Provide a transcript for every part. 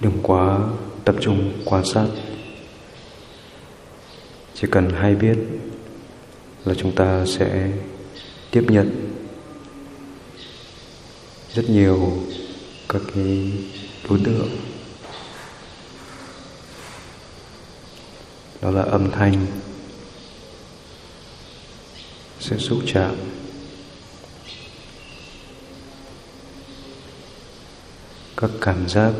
Đừng quá tập trung quan sát. Chỉ cần hay biết là chúng ta sẽ tiếp nhận rất nhiều các cái đối tượng. Đó là âm thanh sẽ xúc chạm, các cảm giác,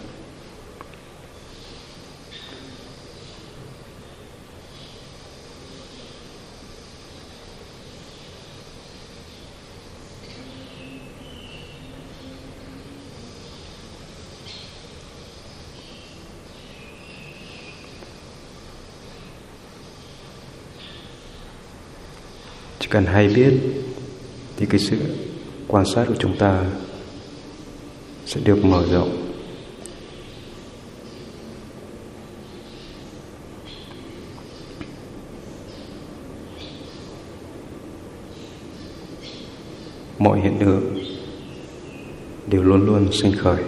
chỉ cần hay biết thì cái sự quan sát của chúng ta sẽ được mở rộng. Mọi hiện tượng đều luôn luôn sinh khởi.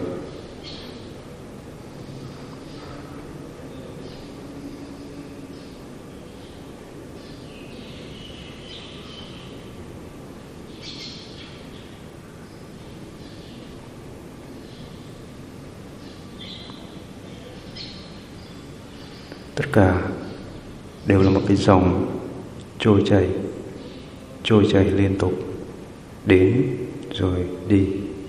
Tất cả đều là một cái dòng trôi chảy liên tục, đến rồi đi.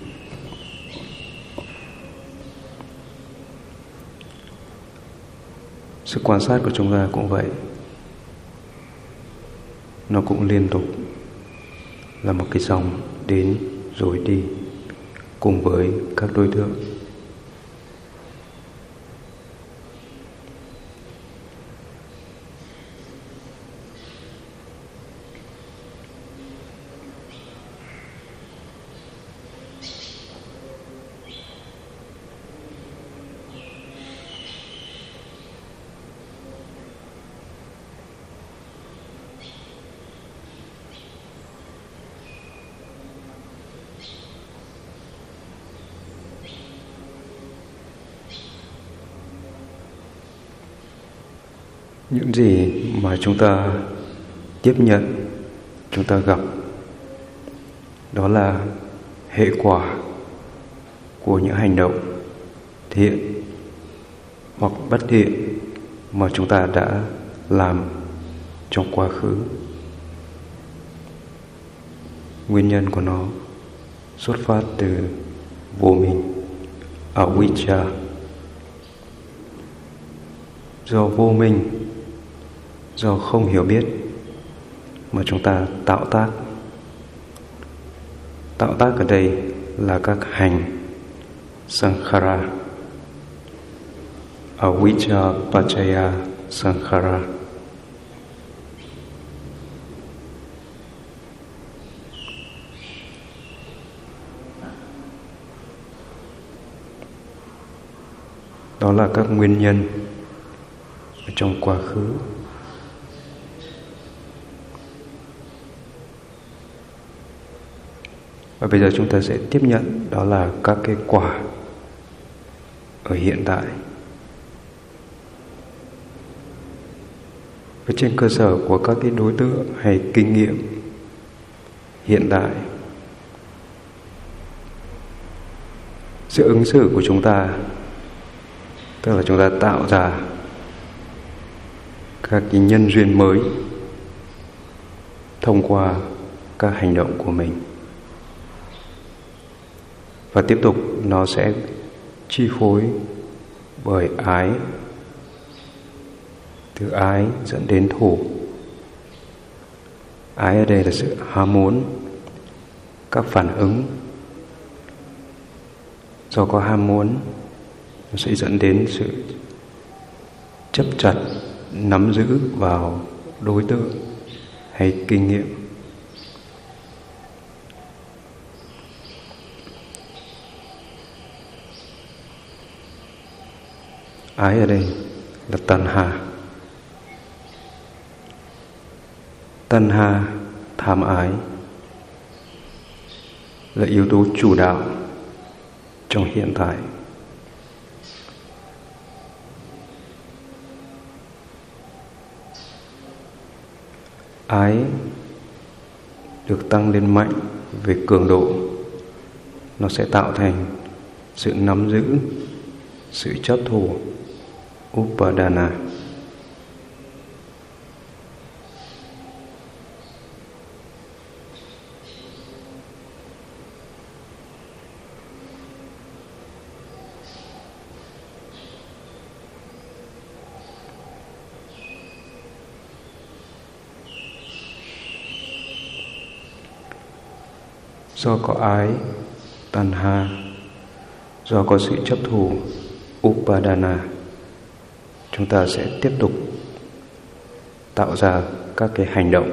Sự quan sát của chúng ta cũng vậy, nó cũng liên tục là một cái dòng đến rồi đi cùng với các đối tượng. Những gì mà chúng ta tiếp nhận, chúng ta gặp, đó là hệ quả của những hành động thiện hoặc bất thiện mà chúng ta đã làm trong quá khứ. Nguyên nhân của nó xuất phát từ vô minh, avijja. Do vô minh, do không hiểu biết mà chúng ta tạo tác. Tạo tác ở đây là các hành sankhara, avijja paccaya sankhara. Đó là các nguyên nhân ở trong quá khứ. Và bây giờ chúng ta sẽ tiếp nhận đó là các cái quả ở hiện tại. Và trên cơ sở của các cái đối tượng hay kinh nghiệm hiện tại, sự ứng xử của chúng ta, tức là chúng ta tạo ra các cái nhân duyên mới thông qua các hành động của mình. Và tiếp tục nó sẽ chi phối bởi ái, từ ái dẫn đến thủ. Ái ở đây là sự ham muốn, các phản ứng. Do có ham muốn, nó sẽ dẫn đến sự chấp chặt, nắm giữ vào đối tượng hay kinh nghiệm. Ái ở đây là tanha. Tanha, tham ái, là yếu tố chủ đạo trong hiện tại. Ái được tăng lên mạnh về cường độ, nó sẽ tạo thành sự nắm giữ, sự chấp thủ, Upadana. Do có ái, Tanha, do có sự chấp thủ, Upadana, chúng ta sẽ tiếp tục tạo ra các cái hành động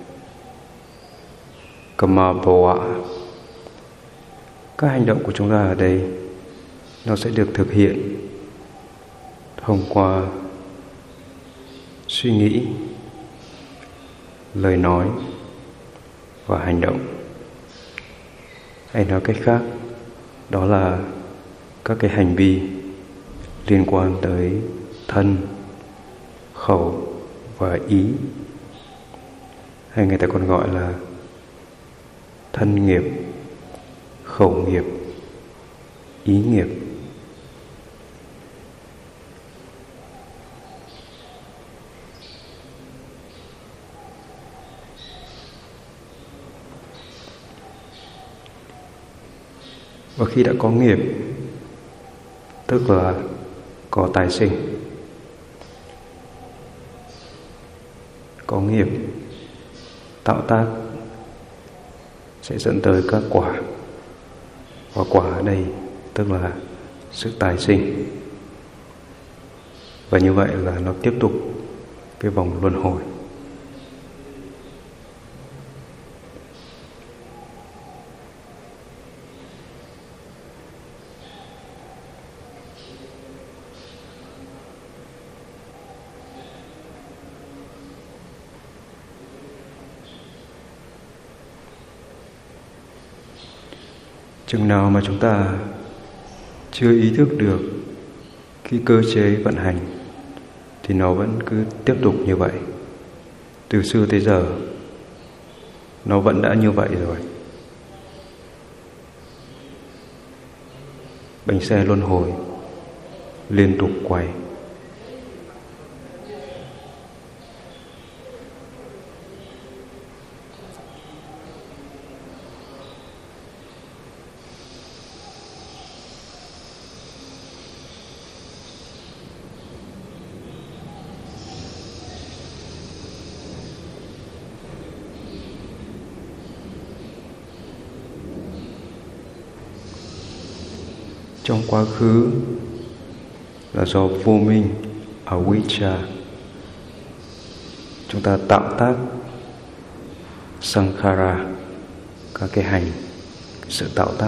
Kamabhava. Các hành động của chúng ta ở đây nó sẽ được thực hiện thông qua suy nghĩ, lời nói và hành động. Hay nói cách khác, đó là các cái hành vi liên quan tới thân, khẩu và ý, hay người ta còn gọi là thân nghiệp, khẩu nghiệp, ý nghiệp. Và khi đã có nghiệp, tức là có tái sinh. Có nghiệp tạo tác sẽ dẫn tới các quả. Và quả ở đây tức là sự tái sinh. Và như vậy là nó tiếp tục cái vòng luân hồi. Chừng nào mà chúng ta chưa ý thức được cái cơ chế vận hành thì nó vẫn cứ tiếp tục như vậy. Từ xưa tới giờ nó vẫn đã như vậy rồi. Bánh xe luân hồi liên tục quay. Trong quá khứ là do vô minh, avijja, chúng ta tạo tác sankhara, các cái hành, sự tạo tác.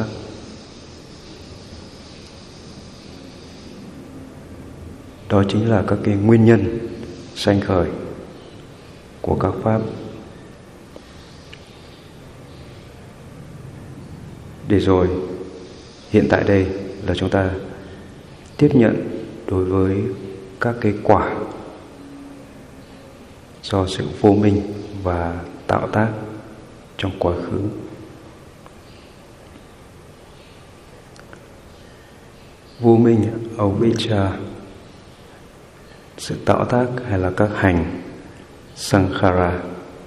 Đó chính là các cái nguyên nhân sanh khởi của các pháp. Để rồi hiện tại đây là chúng ta tiếp nhận đối với các cái quả do sự vô minh và tạo tác trong quá khứ. Vô minh, avijja, sự tạo tác hay là các hành sankhara.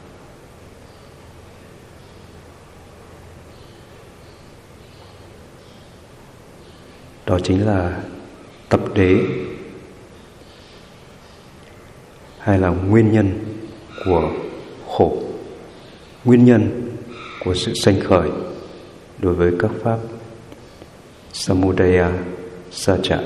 Đó chính là tập đế hay là nguyên nhân của khổ, nguyên nhân của sự sanh khởi đối với các pháp samudaya sacha.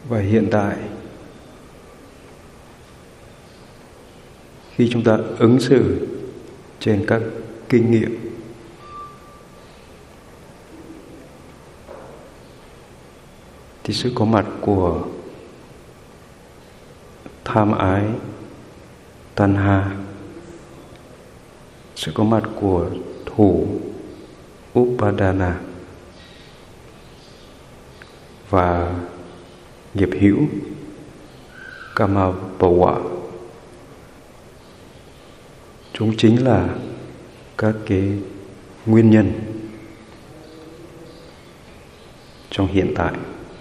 và hiện tại. Khi chúng ta ứng xử trên các kinh nghiệm, thì sự có mặt của tham ái, tanha, sự có mặt của thủ, upadana, và nghiệp hữu, kamabhawa, chúng chính là các cái nguyên nhân trong hiện tại.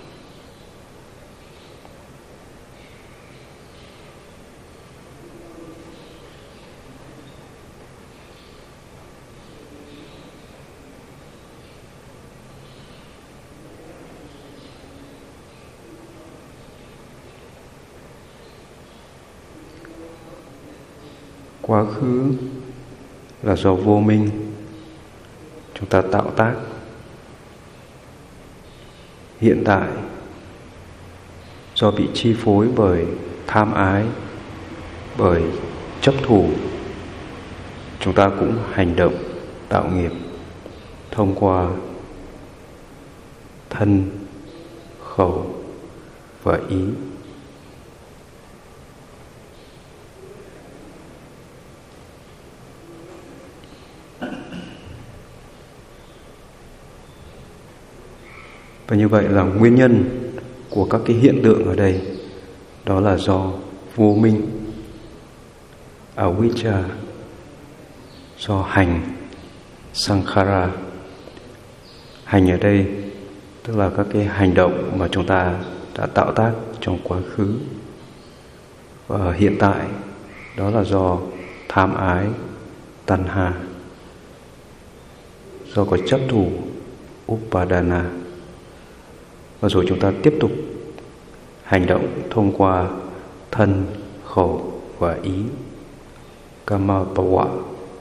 Quá khứ là do vô minh chúng ta tạo tác. Hiện tại do bị chi phối bởi tham ái, bởi chấp thủ, chúng ta cũng hành động tạo nghiệp thông qua thân, khẩu và ý. Và như vậy là nguyên nhân của các cái hiện tượng ở đây, đó là do vô minh, avijja, do hành, sankhara. Hành ở đây tức là các cái hành động mà chúng ta đã tạo tác trong quá khứ. Và ở hiện tại đó là do tham ái, tanha, do có chấp thủ, upadana. Và rồi chúng ta tiếp tục hành động thông qua thân, khẩu và ý, kamabhawa.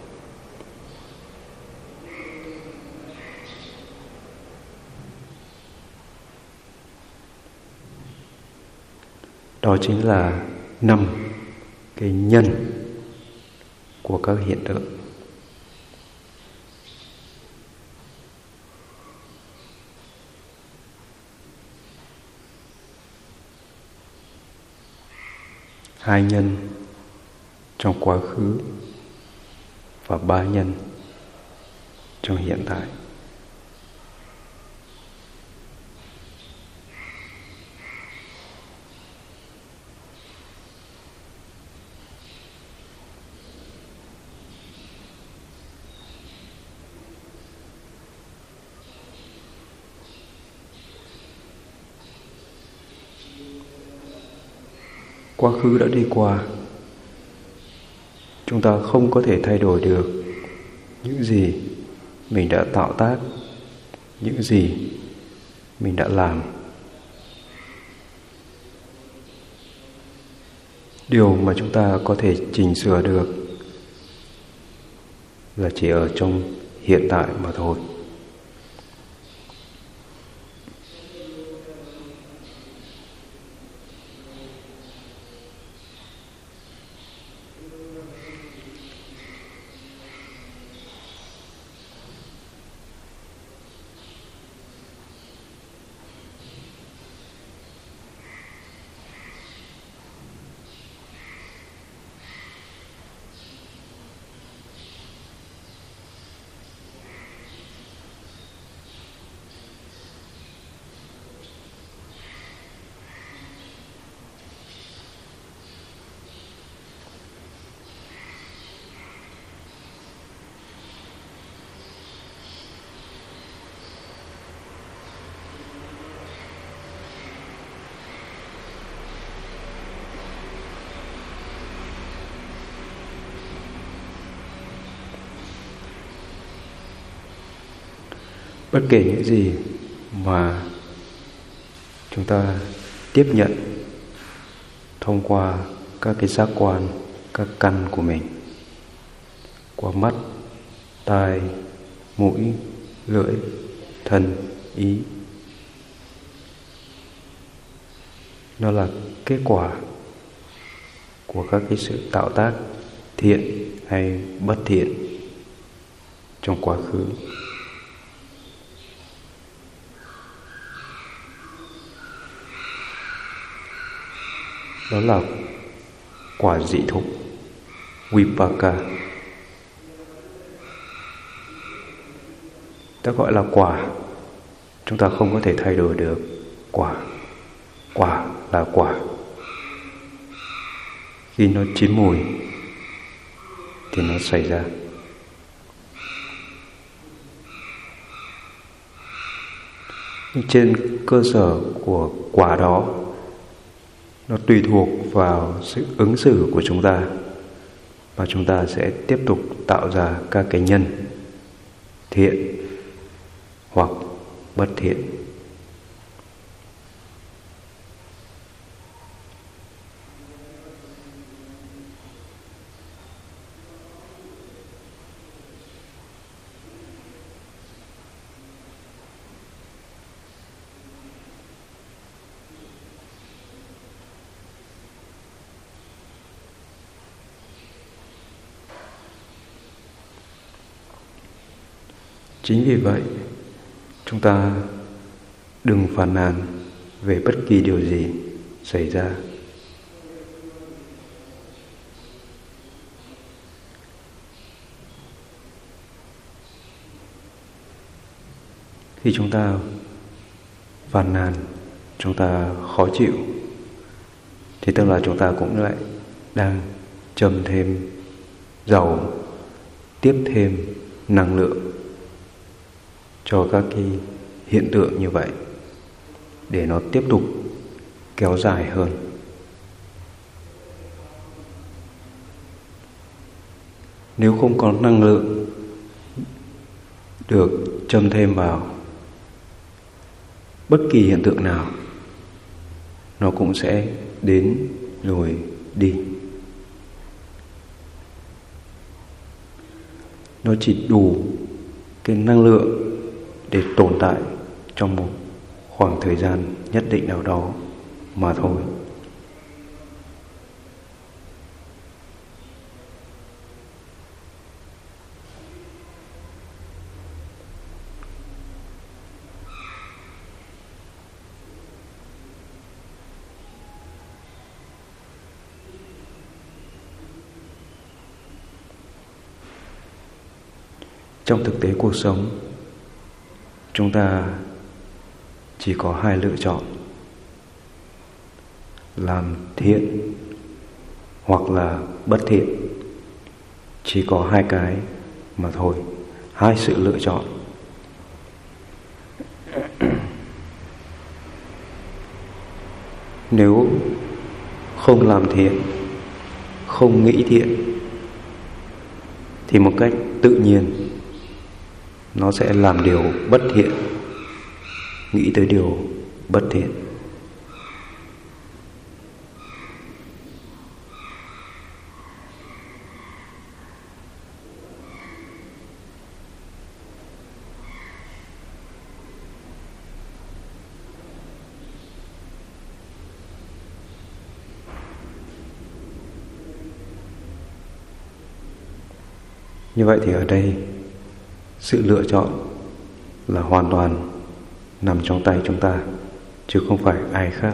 Đó chính là 5 cái nhân của các hiện tượng. Hai nhân trong quá khứ và 3 nhân trong hiện tại. Quá khứ đã đi qua, chúng ta không có thể thay đổi được những gì mình đã tạo tác, những gì mình đã làm. Điều mà chúng ta có thể chỉnh sửa được là chỉ ở trong hiện tại mà thôi. Bất kể những gì mà chúng ta tiếp nhận thông qua các cái giác quan, các căn của mình, qua mắt, tai, mũi, lưỡi, thân, ý, nó là kết quả của các cái sự tạo tác thiện hay bất thiện trong quá khứ. Đó là quả dị thục, vipaka. Ta gọi là quả, chúng ta không có thể thay đổi được quả. Quả là quả. Khi nó chín mùi thì nó xảy ra. Nhưng trên cơ sở của quả đó, nó tùy thuộc vào sự ứng xử của chúng ta, và chúng ta sẽ tiếp tục tạo ra các cái nhân thiện hoặc bất thiện. Chính vì vậy, chúng ta đừng phàn nàn về bất kỳ điều gì xảy ra. Khi chúng ta phàn nàn, chúng ta khó chịu, thì tức là chúng ta cũng lại đang châm thêm dầu, tiếp thêm năng lượng cho các cái hiện tượng như vậy, để nó tiếp tục kéo dài hơn. Nếu không có năng lượng được châm thêm vào, bất kỳ hiện tượng nào nó cũng sẽ đến rồi đi. Nó chỉ đủ cái năng lượng để tồn tại trong một khoảng thời gian nhất định nào đó mà thôi. Trong thực tế cuộc sống, chúng ta chỉ có hai lựa chọn: làm thiện hoặc là bất thiện. Chỉ có hai cái mà thôi, hai sự lựa chọn. Nếu không làm thiện, không nghĩ thiện, thì một cách tự nhiên nó sẽ làm điều bất thiện, nghĩ tới điều bất thiện. Như vậy thì ở đây sự lựa chọn là hoàn toàn nằm trong tay chúng ta, chứ không phải ai khác.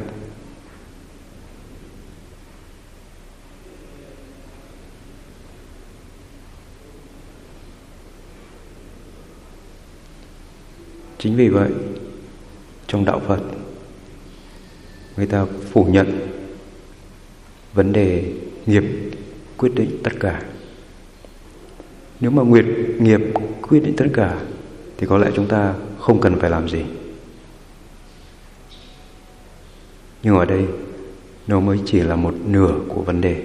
Chính vì vậy, trong đạo Phật, người ta phủ nhận vấn đề nghiệp quyết định tất cả. Nếu mà nghiệp quyết định tất cả thì có lẽ chúng ta không cần phải làm gì. Nhưng ở đây nó mới chỉ là một nửa của vấn đề.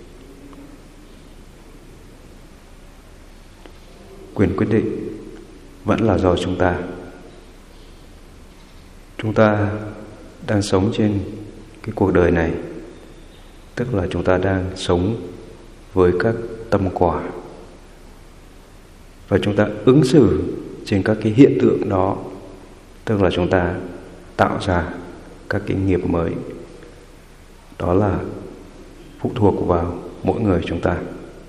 Quyền quyết định vẫn là do chúng ta. Chúng ta đang sống trên cái cuộc đời này, tức là chúng ta đang sống với các tâm quả, và chúng ta ứng xử trên các cái hiện tượng đó, tức là chúng ta tạo ra các cái nghiệp mới, đó là phụ thuộc vào mỗi người chúng ta.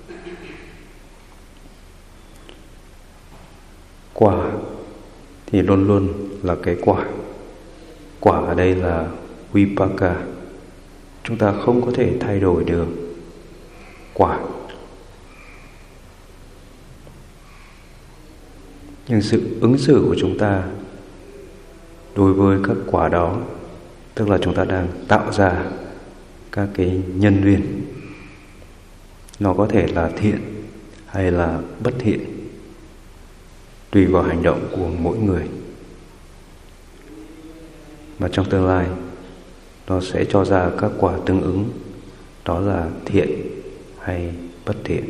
Quả thì luôn luôn là cái quả. Quả ở đây là vipaka. Chúng ta không có thể thay đổi được quả. Nhưng sự ứng xử của chúng ta đối với các quả đó, tức là chúng ta đang tạo ra các cái nhân duyên. Nó có thể là thiện hay là bất thiện, tùy vào hành động của mỗi người. Mà trong tương lai nó sẽ cho ra các quả tương ứng, đó là thiện hay bất thiện.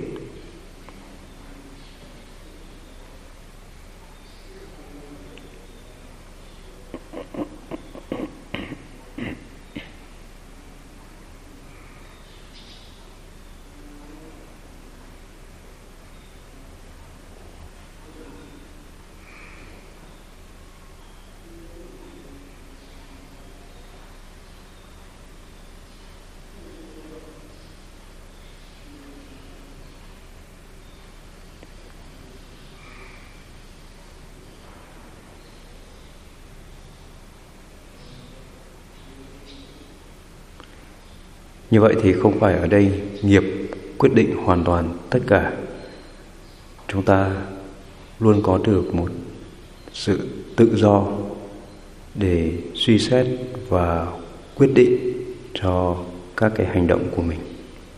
Như vậy thì không phải ở đây nghiệp quyết định hoàn toàn tất cả. Chúng ta luôn có được một sự tự do để suy xét và quyết định cho các cái hành động của mình.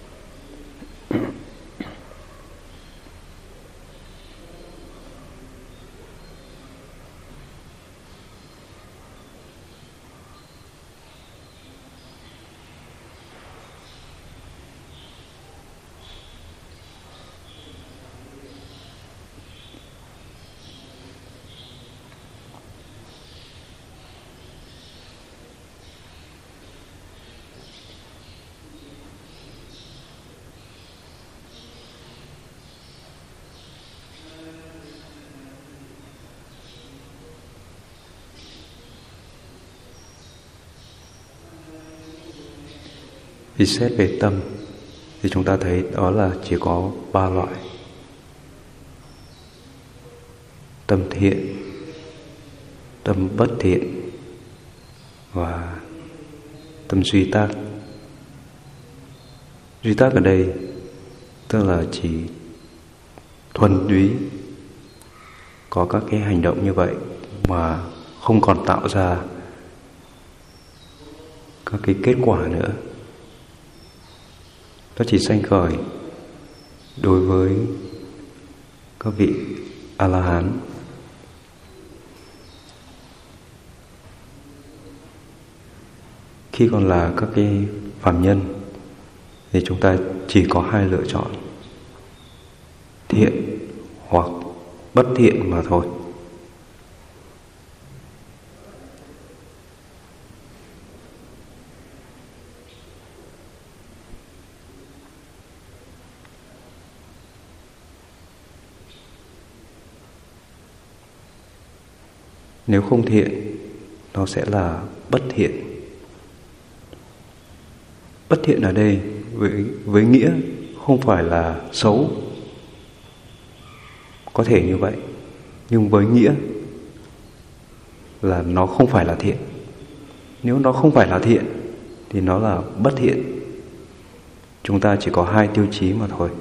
Khi xét về tâm thì chúng ta thấy đó là chỉ có 3 loại: tâm thiện, tâm bất thiện và tâm duy tác. Duy tác ở đây tức là chỉ thuần túy có các cái hành động như vậy mà không còn tạo ra các cái kết quả nữa. Nó chỉ sanh khởi đối với các vị A-la-hán. Khi còn là các cái phàm nhân thì chúng ta chỉ có 2 lựa chọn: thiện hoặc bất thiện mà thôi. Nếu không thiện, nó sẽ là bất thiện. Bất thiện ở đây với nghĩa không phải là xấu, có thể như vậy, nhưng với nghĩa là nó không phải là thiện. Nếu nó không phải là thiện thì nó là bất thiện. Chúng ta chỉ có 2 tiêu chí mà thôi.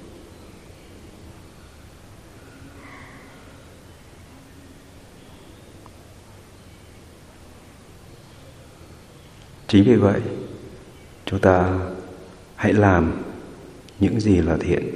Chính vì vậy, chúng ta hãy làm những gì là thiện.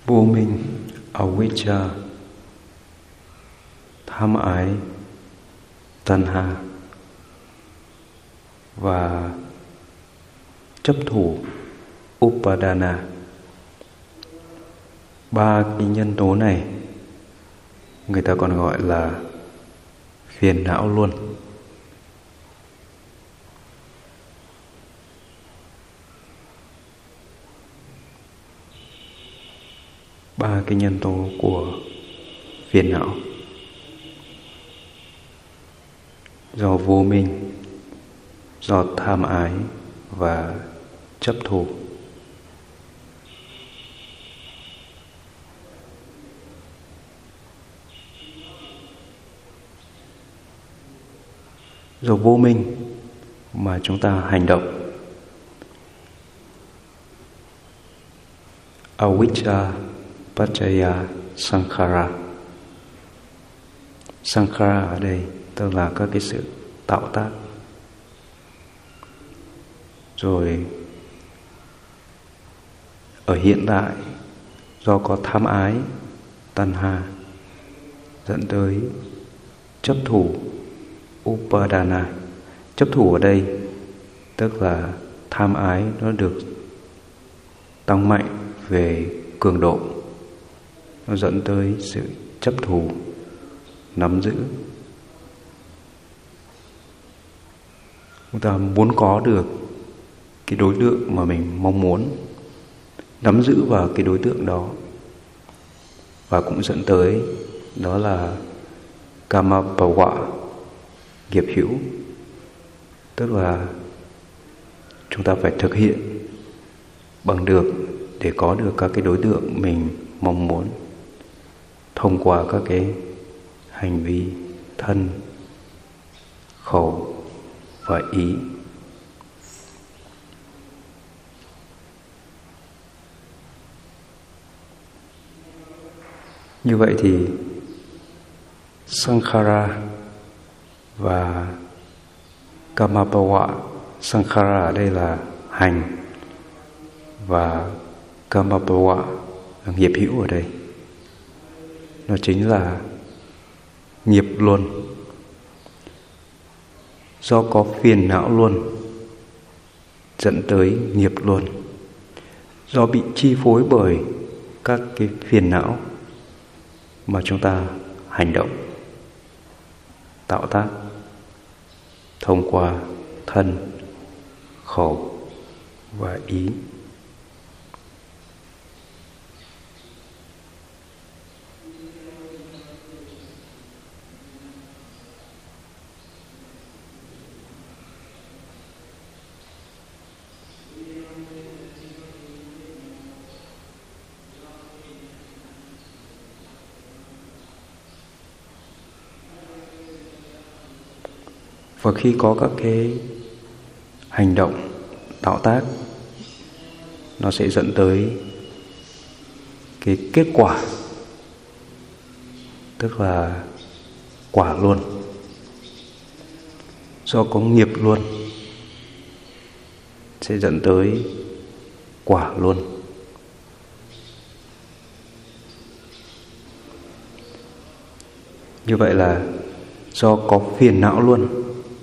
Vô minh, avijja, tham ái, tanha và chấp thủ, upadana. Ba cái nhân tố này người ta còn gọi là phiền não luôn. Ba cái nhân tố của phiền não: do vô minh, do tham ái và chấp thủ. Do vô minh mà chúng ta hành động. Avijja paccaya sankhara. Sankhara ở đây tức là các cái sự tạo tác. Rồi ở hiện tại, do có tham ái, tanha, dẫn tới chấp thủ, upadana. Chấp thủ ở đây tức là tham ái nó được tăng mạnh về cường độ, nó dẫn tới sự chấp thủ, nắm giữ. Chúng ta muốn có được cái đối tượng mà mình mong muốn, nắm giữ vào cái đối tượng đó, và cũng dẫn tới đó là kamappawa, nghiệp hữu, tức là chúng ta phải thực hiện bằng được để có được các cái đối tượng mình mong muốn thông qua các cái hành vi thân, khẩu và ý. Như vậy thì sankhara và kamappawa. Sankhara ở đây là hành, và kamappawa là nghiệp hữu ở đây. Nó chính là nghiệp luân. Do có phiền não luân dẫn tới nghiệp luân. Do bị chi phối bởi các cái phiền não mà chúng ta hành động, tạo tác thông qua thân, khẩu và ý. Và khi có các cái hành động, tạo tác, nó sẽ dẫn tới cái kết quả, tức là quả luân. Do có nghiệp luân sẽ dẫn tới quả luân. Như vậy là do có phiền não luân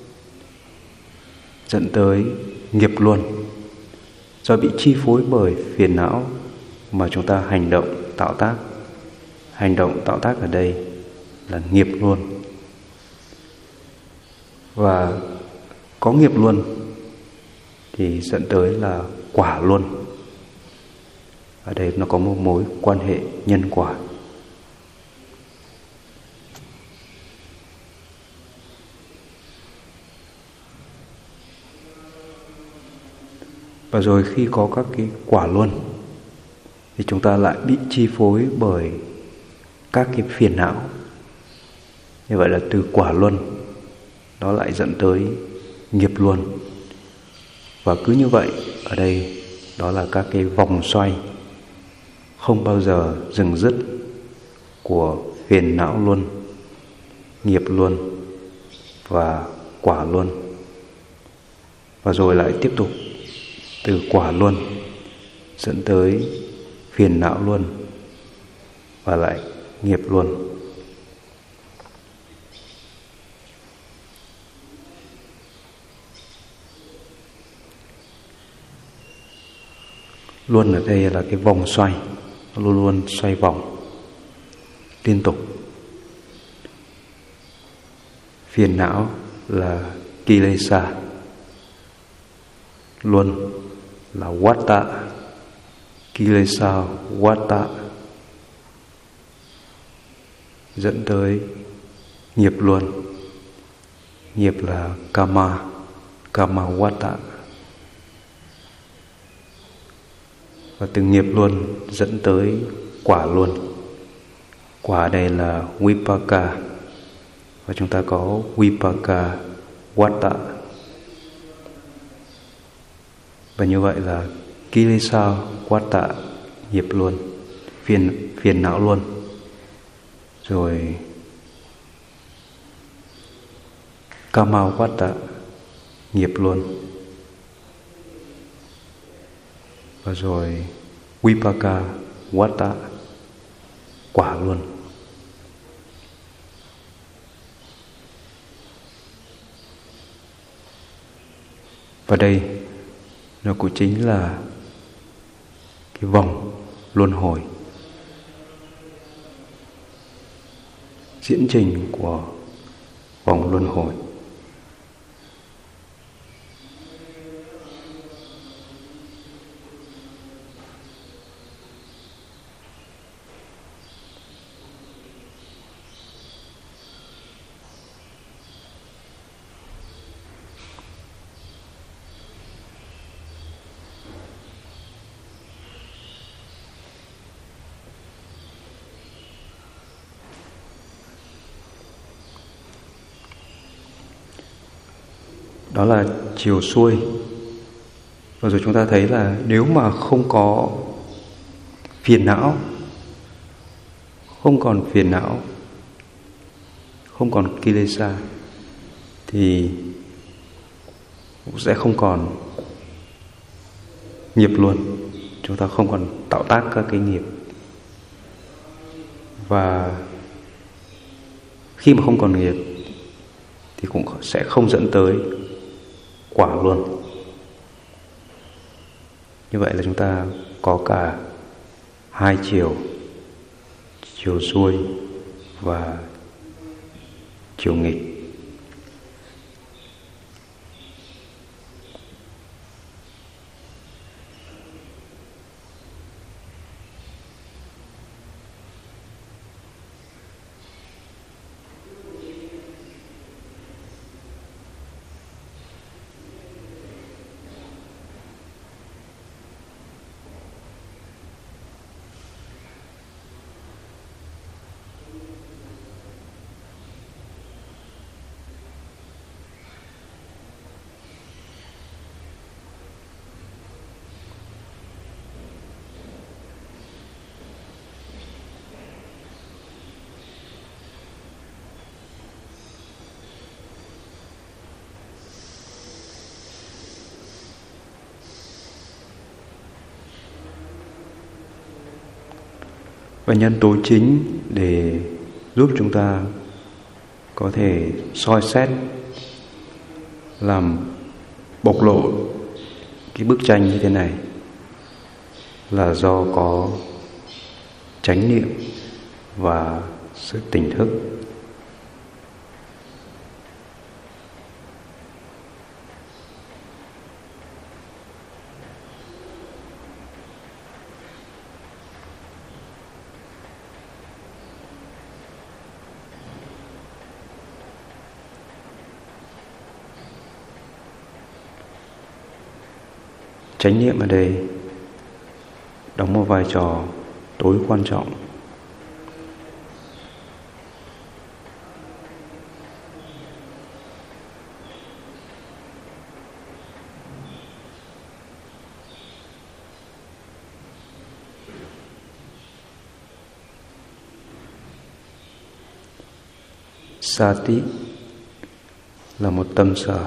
dẫn tới nghiệp luân. Do bị chi phối bởi phiền não mà chúng ta hành động, tạo tác. Hành động, tạo tác ở đây là nghiệp luân. Và có nghiệp luân thì dẫn tới là quả luân. Ở đây nó có một mối quan hệ nhân quả. Và rồi khi có các cái quả luân thì chúng ta lại bị chi phối bởi các cái phiền não. Như vậy là từ quả luân nó lại dẫn tới nghiệp luân. Và cứ như vậy, ở đây đó là các cái vòng xoay không bao giờ dừng dứt của phiền não luân, nghiệp luân và quả luân. Và rồi lại tiếp tục từ quả luân dẫn tới phiền não luân, và lại nghiệp luôn. Luân ở đây là cái vòng xoay, nó luôn luôn xoay vòng liên tục. Phiền não là kilesa, luân là watta, kilesa watta, dẫn tới nghiệp luân. Nghiệp là kama, kama watta. Và từ nghiệp luân dẫn tới quả luân. Quả đây là vipaka, và chúng ta có vipaka watta. Và như vậy là kilesa watta, nghiệp luân, phiền não luân, rồi kama watta, nghiệp luân, và rồi vipaka watta, quả luân. Và đây nó cũng chính là cái vòng luân hồi, diễn trình của vòng luân hồi. Đó là chiều xuôi. Và rồi chúng ta thấy là nếu mà không có phiền não, không còn phiền não, không còn kilesa, thì cũng sẽ không còn nghiệp luôn. Chúng ta không còn tạo tác các cái nghiệp. Và khi mà không còn nghiệp thì cũng sẽ không dẫn tới quả luôn. Như vậy là chúng ta có cả hai chiều, chiều xuôi và chiều nghịch. Và nhân tố chính để giúp chúng ta có thể soi xét, làm bộc lộ cái bức tranh như thế này là do có chánh niệm và sự tỉnh thức. Chánh niệm ở đây đóng một vai trò tối quan trọng. Sati là một tâm sở,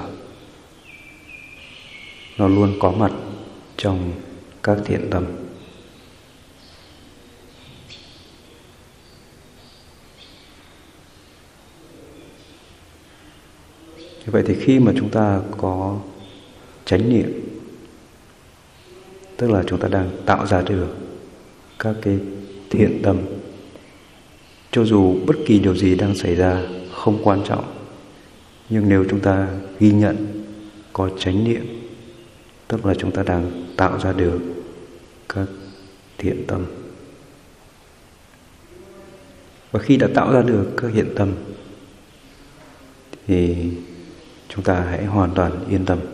nó luôn có mặt trong các thiện tâm. Như vậy thì khi mà chúng ta có chánh niệm, tức là chúng ta đang tạo ra được các cái thiện tâm. Cho dù bất kỳ điều gì đang xảy ra không quan trọng, nhưng nếu chúng ta ghi nhận, có chánh niệm, tức là chúng ta đang tạo ra được các thiện tâm. Và khi đã tạo ra được các hiện tâm thì chúng ta hãy hoàn toàn yên tâm.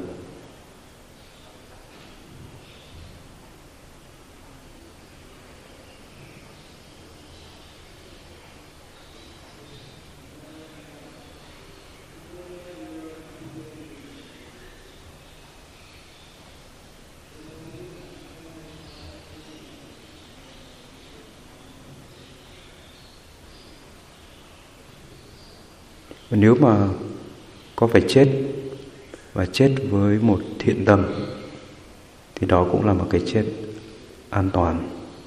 Và nếu mà có phải chết và chết với một thiện tâm thì đó cũng là một cái chết an toàn.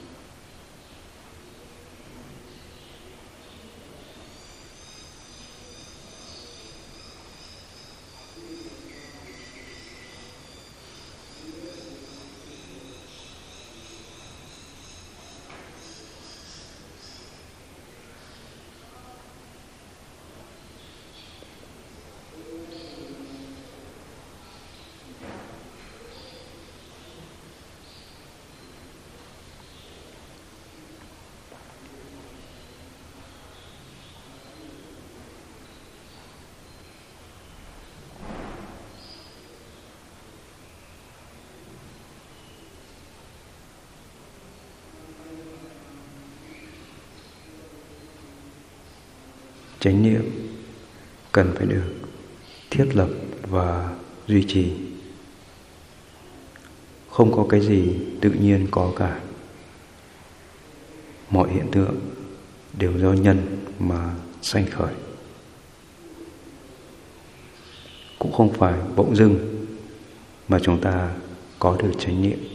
Chánh niệm cần phải được thiết lập và duy trì. Không có cái gì tự nhiên có cả. Mọi hiện tượng đều do nhân mà sanh khởi. Cũng không phải bỗng dưng mà chúng ta có được chánh niệm.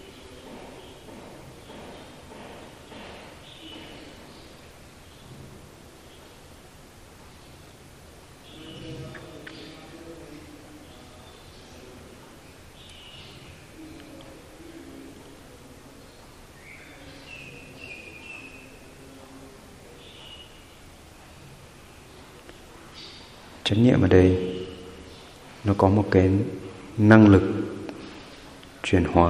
Chánh niệm ở đây nó có một cái năng lực chuyển hóa.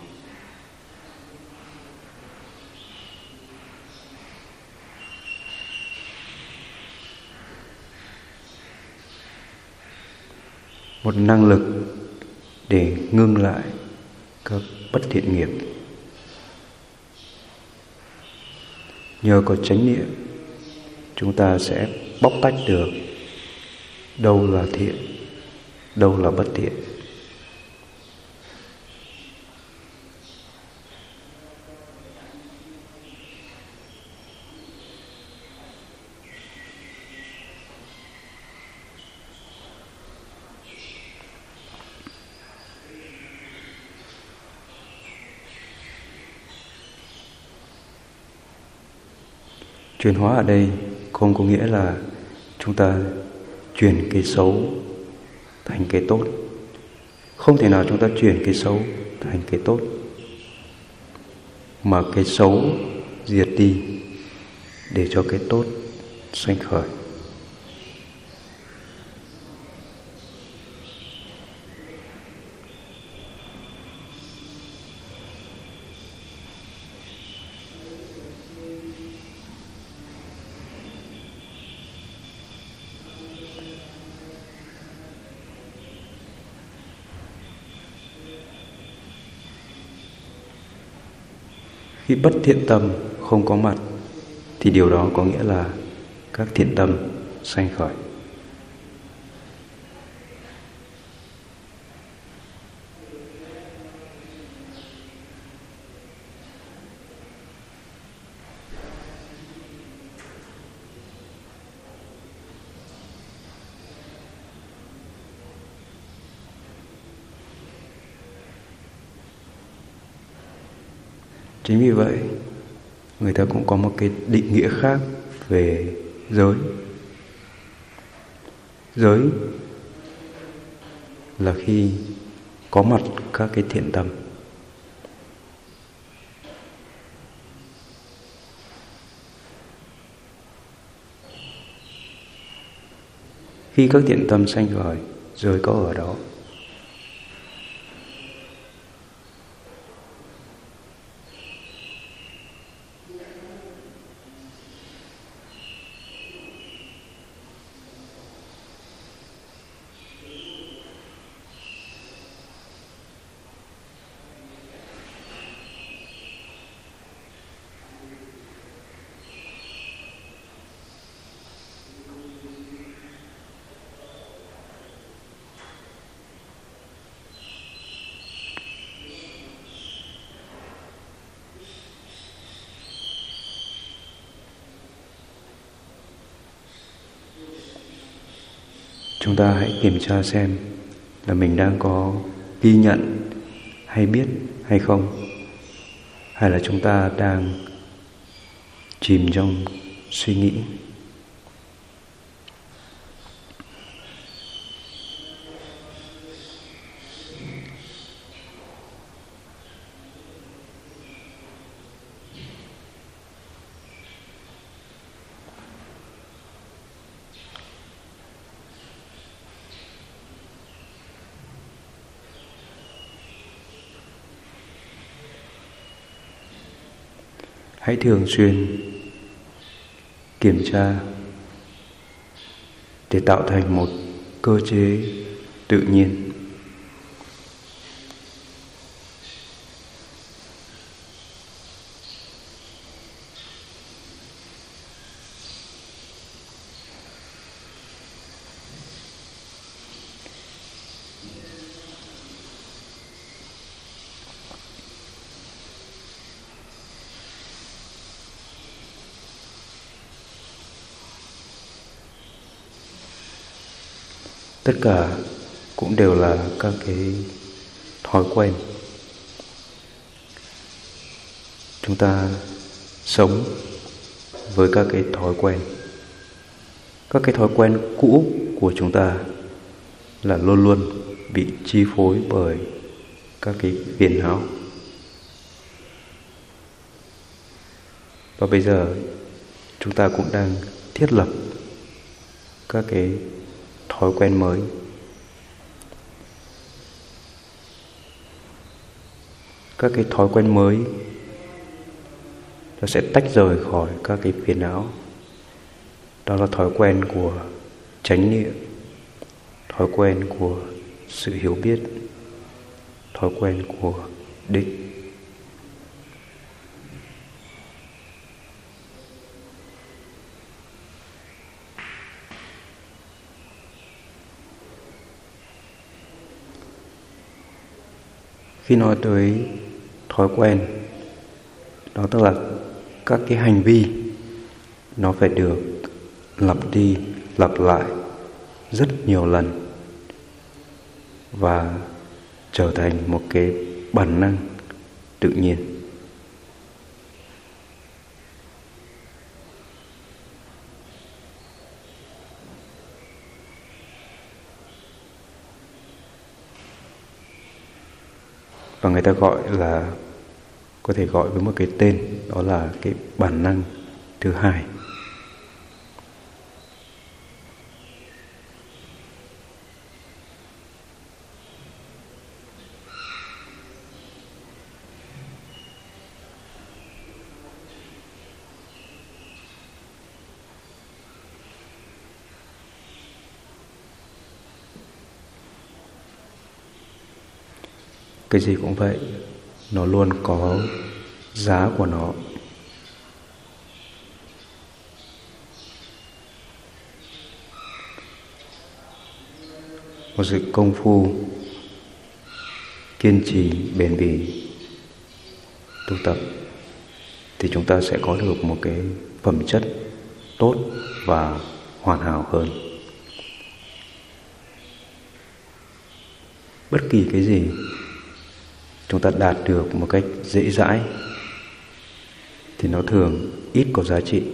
Một năng lực để ngưng lại các bất thiện nghiệp. Nhờ có chánh niệm, chúng ta sẽ bóc tách được đâu là thiện, đâu là bất thiện. Chuyển hóa ở đây không có nghĩa là chúng ta chuyển cái xấu thành cái tốt. Không thể nào chúng ta chuyển cái xấu thành cái tốt, mà cái xấu diệt đi để cho cái tốt sanh khởi. Khi bất thiện tâm không có mặt thì điều đó có nghĩa là các thiện tâm sanh khởi. Chính vì vậy, người ta cũng có một cái định nghĩa khác về giới. Giới là khi có mặt các cái thiện tâm. Khi các thiện tâm sanh khởi rồi có ở đó, chúng ta hãy kiểm tra xem là mình đang có ghi nhận hay biết hay không, hay là chúng ta đang chìm trong suy nghĩ. Hãy thường xuyên kiểm tra để tạo thành một cơ chế tự nhiên. Tất cả cũng đều là các cái thói quen. Chúng ta sống với các cái thói quen. Các cái thói quen cũ của chúng ta là luôn luôn bị chi phối bởi các cái phiền não. Và bây giờ chúng ta cũng đang thiết lập các cái thói quen mới. Các cái thói quen mới nó sẽ tách rời khỏi các cái phiền não. Đó là thói quen của chánh niệm, thói quen của sự hiểu biết, thói quen của định. Khi nói tới thói quen, đó tức là các cái hành vi nó phải được lặp đi lặp lại rất nhiều lần và trở thành một cái bản năng tự nhiên. Và người ta gọi là, có thể gọi với một cái tên, đó là cái bản năng thứ hai. Cái gì cũng vậy, nó luôn có giá của nó. Một sự công phu, kiên trì, bền bỉ, tu tập thì chúng ta sẽ có được một cái phẩm chất tốt và hoàn hảo hơn. Bất kỳ cái gì chúng ta đạt được một cách dễ dãi thì nó thường ít có giá trị.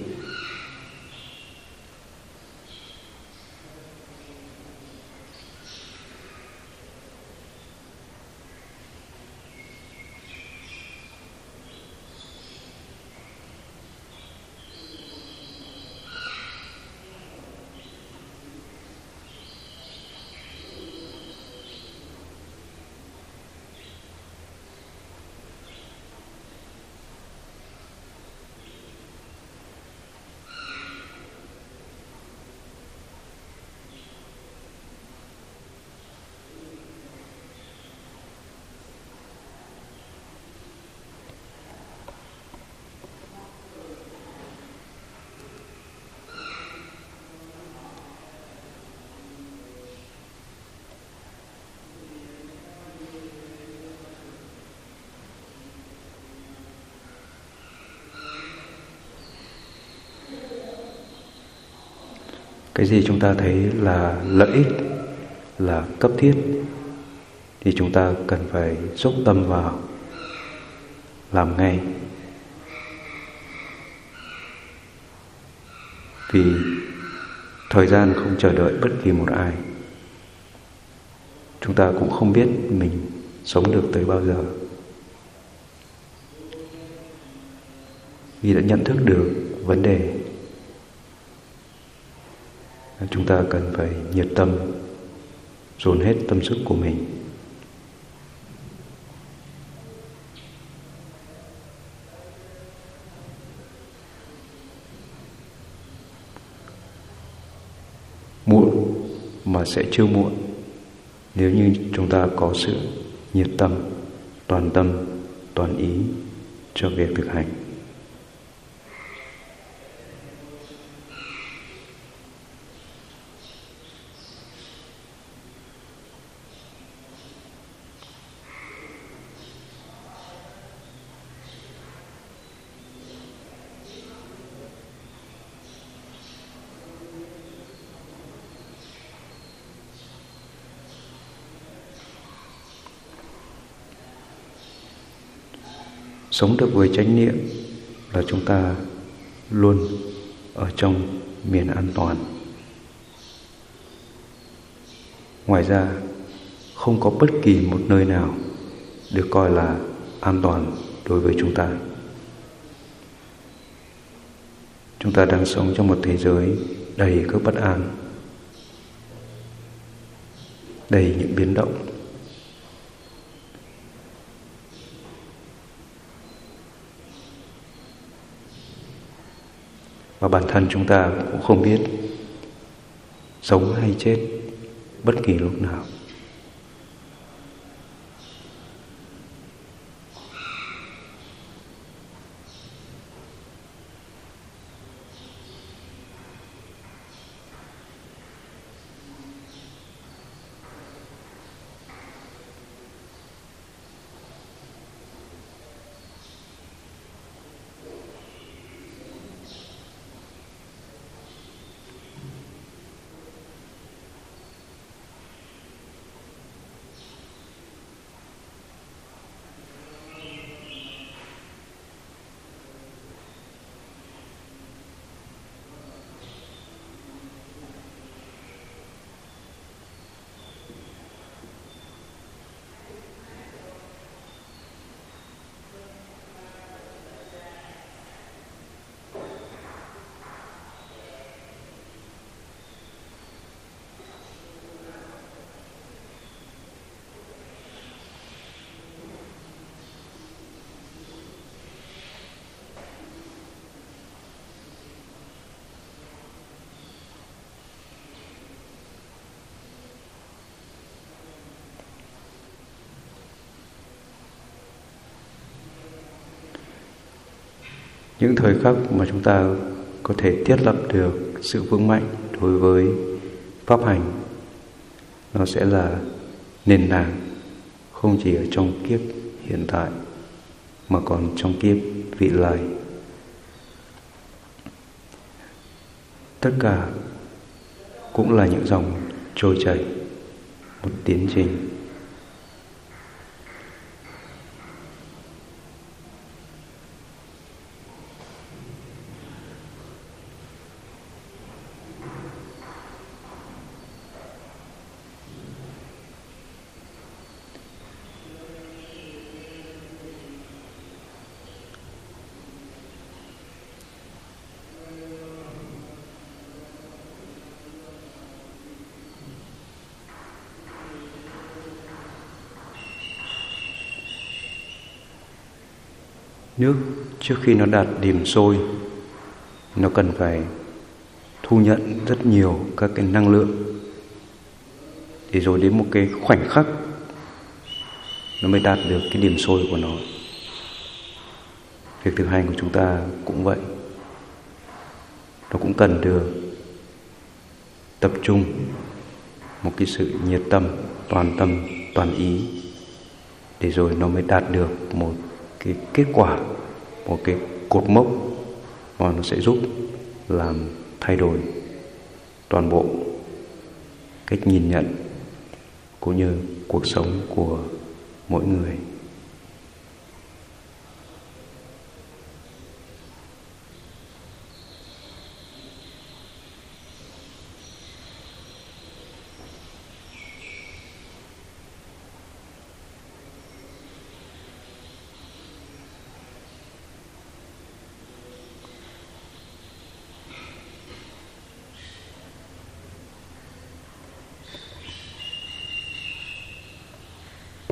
Cái gì chúng ta thấy là lợi ích, là cấp thiết thì chúng ta cần phải dốc tâm vào làm ngay. Vì thời gian không chờ đợi bất kỳ một ai. Chúng ta cũng không biết mình sống được tới bao giờ. Vì đã nhận thức được vấn đề, chúng ta cần phải nhiệt tâm, dồn hết tâm sức của mình. Muộn mà sẽ chưa muộn nếu như chúng ta có sự nhiệt tâm, toàn ý cho việc thực hành. Sống được với chánh niệm là chúng ta luôn ở trong miền an toàn. Ngoài ra, không có bất kỳ một nơi nào được coi là an toàn đối với chúng ta. Chúng ta đang sống trong một thế giới đầy các bất an, đầy những biến động. Và bản thân chúng ta cũng không biết sống hay chết bất kỳ lúc nào. Những thời khắc mà chúng ta có thể thiết lập được sự vững mạnh đối với pháp hành, nó sẽ là nền tảng không chỉ ở trong kiếp hiện tại mà còn trong kiếp vị lai. Tất cả cũng là những dòng trôi chảy, một tiến trình. Nước trước khi nó đạt điểm sôi, nó cần phải thu nhận rất nhiều các cái năng lượng, để rồi đến một cái khoảnh khắc nó mới đạt được cái điểm sôi của nó. Việc thực hành của chúng ta cũng vậy. Nó cũng cần được tập trung một cái sự nhiệt tâm, toàn ý, để rồi nó mới đạt được một cái kết quả, một cái cột mốc mà nó sẽ giúp làm thay đổi toàn bộ cách nhìn nhận cũng như cuộc sống của mỗi người.